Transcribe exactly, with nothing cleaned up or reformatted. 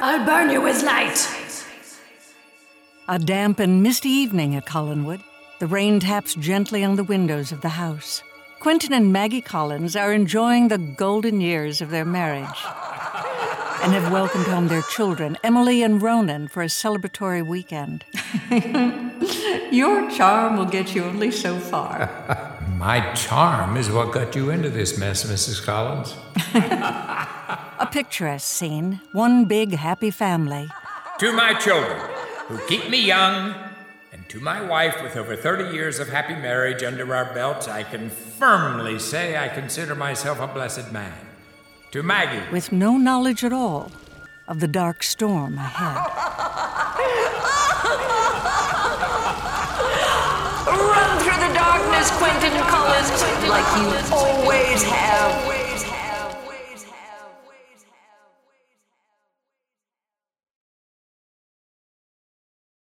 I'll burn you with light. A damp and misty evening at Collinwood. The rain taps gently on the windows of the house. Quentin and Maggie Collins are enjoying the golden years of their marriage and have welcomed home their children, Emily and Ronan, for a celebratory weekend. Your charm will get you only so far. My charm is what got you into this mess, Missus Collins. A picturesque scene, one big happy family. To my children, who keep me young, and to my wife with over thirty years of happy marriage under our belts, I can firmly say I consider myself a blessed man. To Maggie, With no knowledge at all of the dark storm ahead. Run through the darkness, Quentin Collins, like you always have.